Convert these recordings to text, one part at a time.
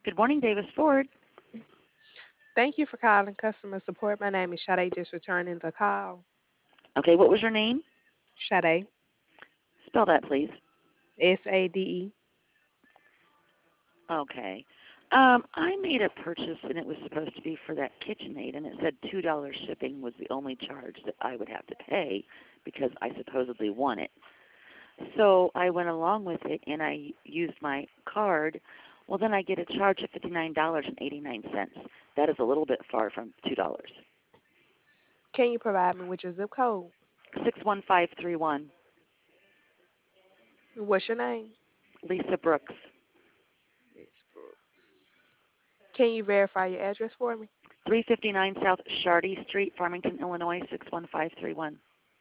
Good morning, Davis Ford. Thank you for calling customer support. My name is Sade, just returning the call. Okay, what was your name? Sade, Spell that, please. SADE. Okay. I made a purchase and it was supposed to be for that KitchenAid, and it said $2 shipping was the only charge that I would have to pay because I supposedly won it. So I went along with it and I used my card. Well, then I get a charge of $59.89. That is a little bit far from $2. Can you provide me with your zip code? 61531. What's your name? Lisa Brooks. Miss Brooks. Can you verify your address for me? 359 South Shardy Street, Farmington, Illinois, 61531.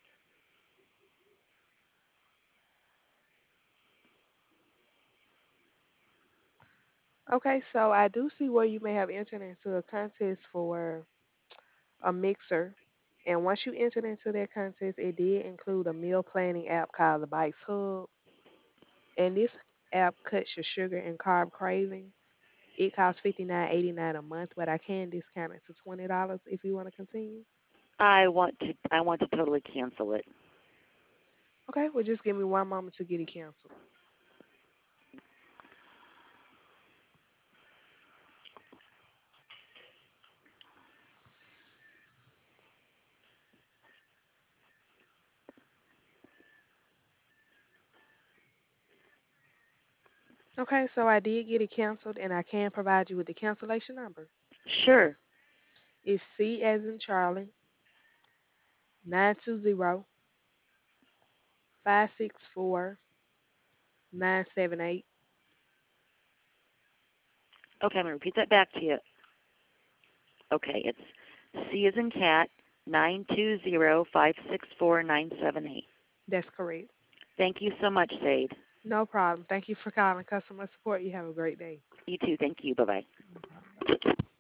Okay, so I do see where you may have entered into a contest for a mixer. And once you entered into that contest, it did include a meal planning app called the Bites Hub. And this app cuts your sugar and carb cravings. It costs $59.89 a month, but I can discount it to $20 if you want to continue. I want to totally cancel it. Okay, well just give me one moment to get it canceled. Okay, so I did get it canceled and I can provide you with the cancellation number. Sure. It's C as in Charlie, 920-564-978. Okay, I'm going to repeat that back to you. Okay, it's C as in cat, 920-564-978. That's correct. Thank you so much, Sade. No problem. Thank you for calling customer support. You have a great day. You too. Thank you. Bye-bye. No problem. Bye.